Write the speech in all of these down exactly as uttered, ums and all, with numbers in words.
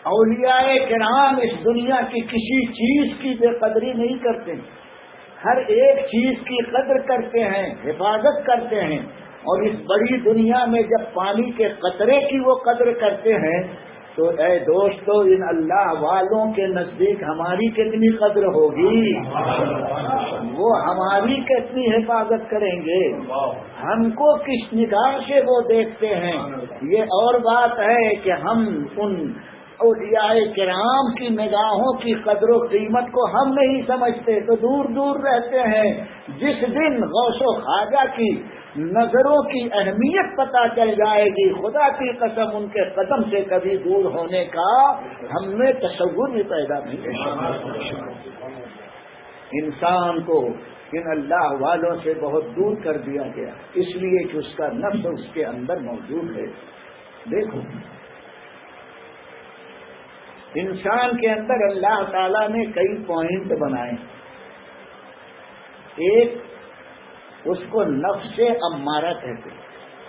اولیاء کرام اس دنیا کی کسی چیز کی بے قدری نہیں کرتے، ہر ایک چیز کی قدر کرتے ہیں، حفاظت کرتے ہیں، اور اس بڑی دنیا میں جب پانی کے قطرے کی وہ قدر کرتے ہیں تو اے دوستو ان اللہ والوں کے نزدیک ہماری کتنی قدر ہوگی، وہ ہماری کتنی حفاظت کریں گے، ہم کو کس نگاہ سے وہ دیکھتے ہیں۔ یہ اور بات ہے کہ ہم ان اولیاء کرام کی نگاہوں کی قدر و قیمت کو ہم نہیں سمجھتے تو دور دور رہتے ہیں۔ جس دن غوث و خواجہ کی نظروں کی اہمیت پتہ چل جائے گی، خدا کی قسم ان کے قدم سے کبھی دور ہونے کا ہم میں تصور بھی پیدا نہیں ہے۔ انسان کو ان اللہ والوں سے بہت دور کر دیا گیا، اس لیے کہ اس کا نفس اس کے اندر موجود ہے۔ دیکھو انسان کے اندر اللہ تعالیٰ نے کئی پوائنٹ بنائے، ایک اس کو نفس امارہ کہتے ہیں،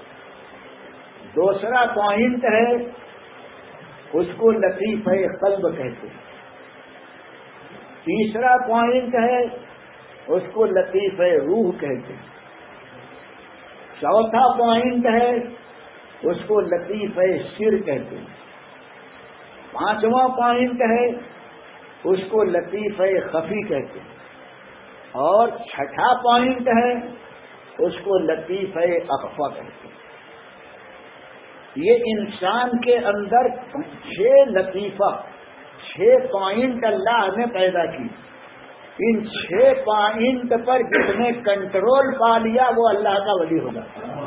دوسرا پوائنٹ ہے اس کو لطیفہ قلب کہتے ہیں، تیسرا پوائنٹ ہے اس کو لطیفہ روح کہتے ہیں، چوتھا پوائنٹ ہے اس کو لطیفہ سر کہتے ہیں، پانچواں پوائنٹ ہے اس کو لطیفہ خفی کہتے ہیں، اور چھٹا پوائنٹ ہے اس کو لطیفہ اخفا کہتے ہیں۔ یہ انسان کے اندر چھ لطیفہ چھ پوائنٹ اللہ نے پیدا کی، ان چھ پوائنٹ پر جس نے کنٹرول پا لیا وہ اللہ کا ولی ہوگا۔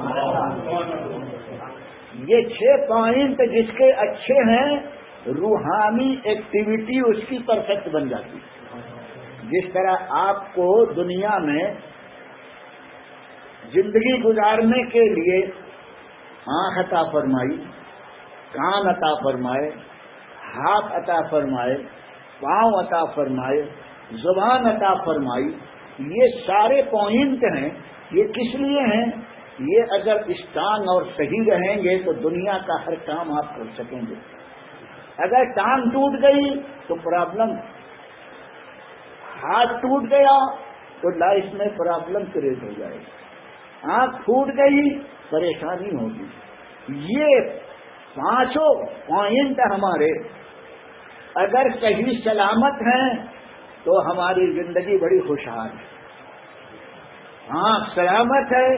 یہ چھ پوائنٹ جس کے اچھے ہیں روحانی ایکٹیویٹی اس کی پرفیکٹ بن جاتی ہے۔ جس طرح آپ کو دنیا میں زندگی گزارنے کے لیے آنکھ عطا فرمائی، کان عطا فرمائے، ہاتھ عطا فرمائے، پاؤں عطا فرمائے، زبان عطا فرمائی، یہ سارے پوائنٹ ہیں، یہ کس لیے ہیں؟ یہ اگر ٹانگ اور صحیح رہیں گے تو دنیا کا ہر کام آپ کر سکیں گے۔ اگر ٹانگ ٹوٹ گئی تو پرابلم، ہاتھ ٹوٹ گیا تو لائف میں پرابلم کریٹ ہو جائے گی، آنکھ پھوٹ گئی پریشانی ہوگی۔ یہ پانچوں پوائنٹ ہمارے اگر صحیح سلامت ہیں تو ہماری زندگی بڑی خوشحال ہے۔ آنکھ سلامت ہے،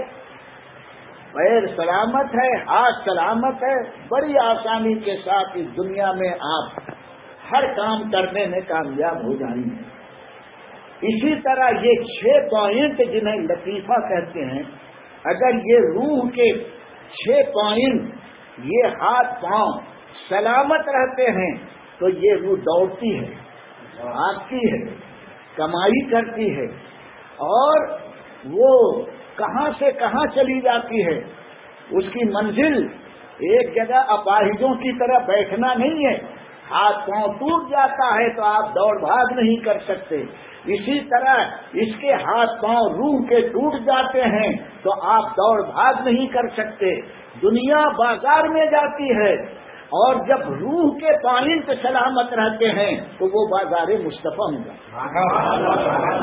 پیر سلامت ہے، ہاتھ سلامت ہے، بڑی آسانی کے ساتھ اس دنیا میں آپ ہر کام کرنے میں کامیاب ہو جائیں گے۔ اسی طرح یہ چھ پوائنٹ جنہیں لطیفہ کہتے ہیں، اگر یہ روح کے چھ پوائنٹ یہ ہاتھ پاؤں سلامت رہتے ہیں تو یہ روح دوڑتی ہے، بھاگتی ہے، کمائی کرتی ہے، اور وہ کہاں سے کہاں چلی جاتی ہے۔ اس کی منزل ایک جگہ اپاہجوں کی طرح بیٹھنا نہیں ہے۔ ہاتھ پاؤں ٹوٹ جاتا ہے تو آپ دوڑ بھاگ نہیں کر سکتے، اسی طرح اس کے ہاتھ پاؤں روح کے ٹوٹ جاتے ہیں تو آپ دوڑ بھاگ نہیں کر سکتے۔ دنیا بازار میں جاتی ہے اور جب روح کے پوائنٹ سلامت رہتے ہیں تو وہ بازار مصطفیٰ ہوگا۔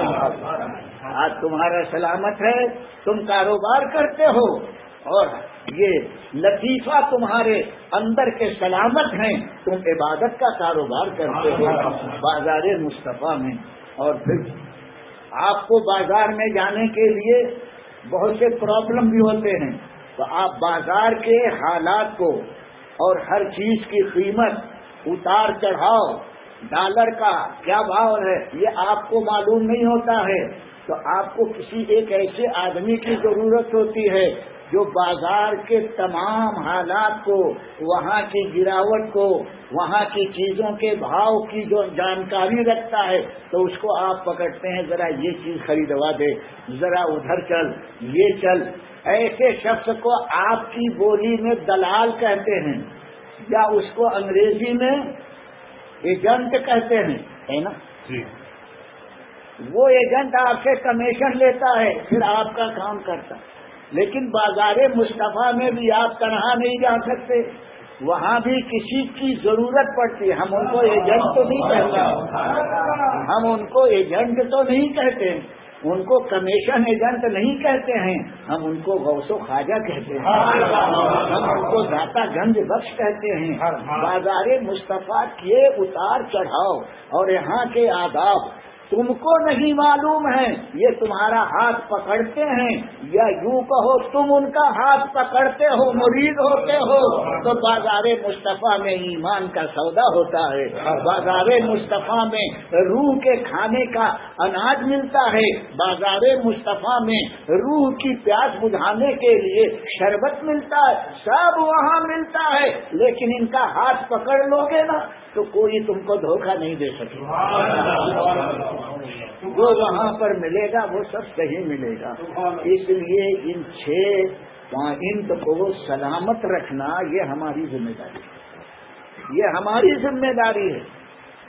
آج تمہارا سلامت ہے، تم کاروبار کرتے ہو، اور یہ لطیفہ تمہارے اندر کے سلامت ہیں، تم عبادت کا کاروبار کرتے ہو بازار مصطفیٰ میں۔ اور پھر آپ کو بازار میں جانے کے لیے بہت سے پرابلم بھی ہوتے ہیں، تو آپ بازار کے حالات کو اور ہر چیز کی قیمت، اتار چڑھاؤ، ڈالر کا کیا بھاؤ ہے، یہ آپ کو معلوم نہیں ہوتا ہے، تو آپ کو کسی ایک ایسے آدمی کی ضرورت ہوتی ہے جو بازار کے تمام حالات کو، وہاں کی گراوٹ کو، وہاں کی چیزوں کے بھاؤ کی جو جانکاری رکھتا ہے، تو اس کو آپ پکڑتے ہیں، ذرا یہ چیز خریدوا دے، ذرا ادھر چل، یہ چل۔ ایسے شخص کو آپ کی بولی میں دلال کہتے ہیں، یا اس کو انگریزی میں ایجنٹ کہتے ہیں، ہے نا؟ جی۔ وہ ایجنٹ آپ سے کمیشن لیتا ہے، پھر آپ کا کام کرتا ہے۔ لیکن بازار مصطفیٰ میں بھی آپ تنہا نہیں جا سکتے، وہاں بھی کسی کی ضرورت پڑتی ہے. ہم ان کو ایجنٹ تو نہیں کہتے ہم ان کو ایجنٹ تو نہیں کہتے ان کو کمیشن ایجنٹ نہیں کہتے ہیں. ہم ان کو غوث و خواجہ کہتے ہیں. ہم ان کو داتا گنج بخش کہتے ہیں. بازار مصطفیٰ کے اتار چڑھاؤ اور یہاں کے آداب تم کو نہیں معلوم ہے. یہ تمہارا ہاتھ پکڑتے ہیں یا یوں کہو تم ان کا ہاتھ پکڑتے ہو مرید ہوتے ہو. تو بازار مصطفیٰ میں ایمان کا سودا ہوتا ہے. بازار مصطفیٰ میں روح کے کھانے کا اناج ملتا ہے. بازار مصطفیٰ میں روح کی پیاس بجھانے کے لیے شربت ملتا ہے. سب وہاں ملتا ہے. لیکن ان کا ہاتھ پکڑ لو گے نا تو کوئی تم کو دھوکہ نہیں دے سکے. جو وہاں پر ملے گا وہ سب صحیح ملے گا. اس لیے ان چھ پوائنٹ کو سلامت رکھنا یہ ہماری ذمہ داری ہے. یہ ہماری ذمہ داری ہے.